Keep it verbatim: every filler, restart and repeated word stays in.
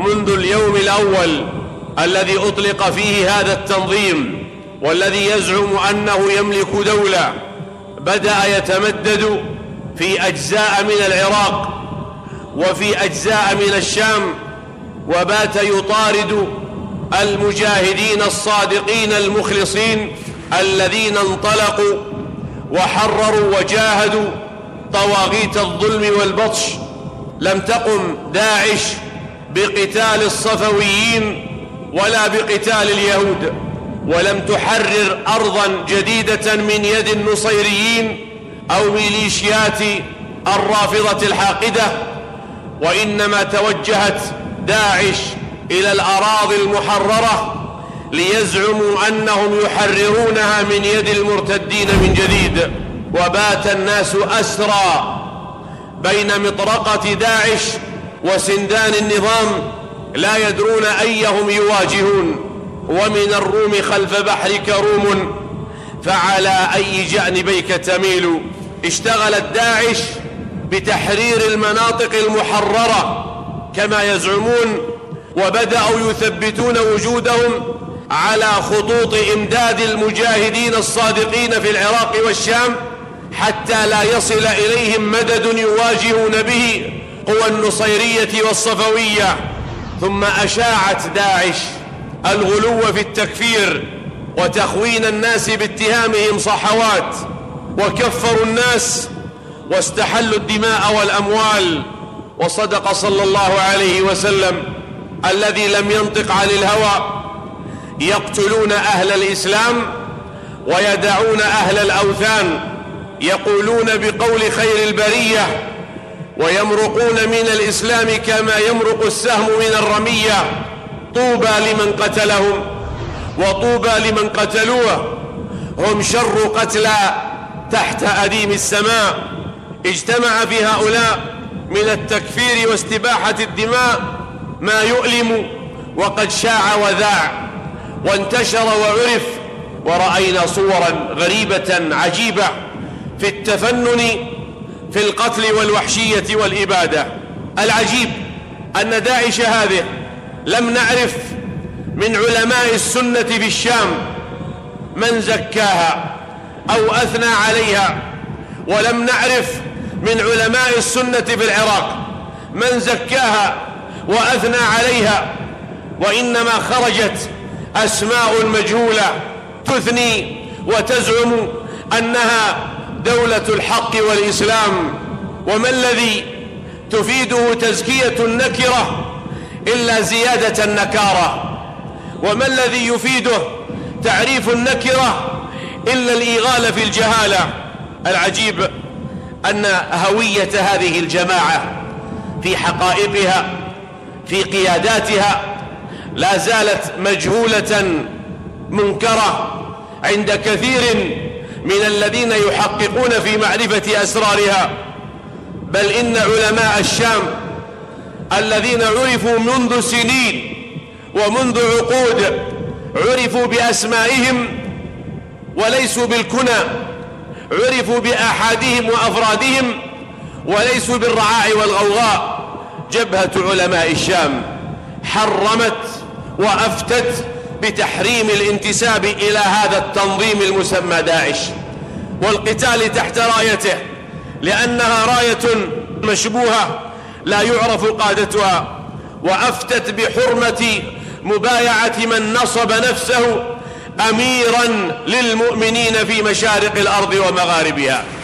منذ اليوم الأول الذي أطلق فيه هذا التنظيم والذي يزعم أنه يملك دولة، بدأ يتمدد في أجزاء من العراق وفي أجزاء من الشام، وبات يطارد المجاهدين الصادقين المخلصين الذين انطلقوا وحرروا وجاهدوا طواغيت الظلم والبطش. لم تقم داعش بقتال الصفويين ولا بقتال اليهود، ولم تحرر أرضا جديدة من يد النصيريين أو ميليشيات الرافضة الحاقدة، وإنما توجهت داعش إلى الأراضي المحررة ليزعموا أنهم يحررونها من يد المرتدين من جديد. وبات الناس أسرى بين مطرقة داعش وسندان النظام، لا يدرون أيهم يواجهون. ومن الروم خلف بحرك روم، فعلى أي جانبيك تميل. اشتغلت داعش بتحرير المناطق المحررة كما يزعمون، وبدأوا يثبتون وجودهم على خطوط إمداد المجاهدين الصادقين في العراق والشام، حتى لا يصل إليهم مدد يواجهون به قوى النصيرية والصفوية. ثم أشاعت داعش الغلو في التكفير وتخوين الناس باتهامهم صحوات، وكفروا الناس واستحلوا الدماء والأموال. وصدق صلى الله عليه وسلم الذي لم ينطق عن الهوى: يقتلون أهل الإسلام ويدعون أهل الأوثان، يقولون بقول خير البرية ويمرقون من الإسلام كما يمرق السهم من الرمية. طوبى لمن قتلهم وطوبى لمن قتلوه، هم شر قتلى تحت أديم السماء. اجتمع في هؤلاء من التكفير واستباحة الدماء ما يؤلم، وقد شاع وذاع وانتشر وعرف. ورأينا صورا غريبة عجيبة في التفنن في القتل والوحشية والإبادة. العجيب أن داعش هذه لم نعرف من علماء السنة في الشام من زكاها أو أثنى عليها، ولم نعرف من علماء السنة في العراق من زكاها وأثنى عليها، وإنما خرجت أسماء مجهولة تثني وتزعم أنها دولة الحق والإسلام. وما الذي تفيده تزكية النكرة إلا زيادة النكارة؟ وما الذي يفيده تعريف النكرة إلا الإيغال في الجهالة؟ العجيب أن هوية هذه الجماعة في حقائقها في قياداتها لا زالت مجهولة منكرة عند كثير من الذين يحققون في معرفة أسرارها. بل إن علماء الشام الذين عرفوا منذ سنين ومنذ عقود عرفوا بأسمائهم وليسوا بالكنى، عرفوا بآحادهم وأفرادهم وليسوا بالرعاع والغوغاء. جبهة علماء الشام حرمت وأفتت بتحريم الانتساب إلى هذا التنظيم المسمى داعش والقتال تحت رايته، لأنها راية مشبوهة لا يعرف قادتها. وأفتت بحرمة مبايعة من نصب نفسه أميرا للمؤمنين في مشارق الأرض ومغاربها.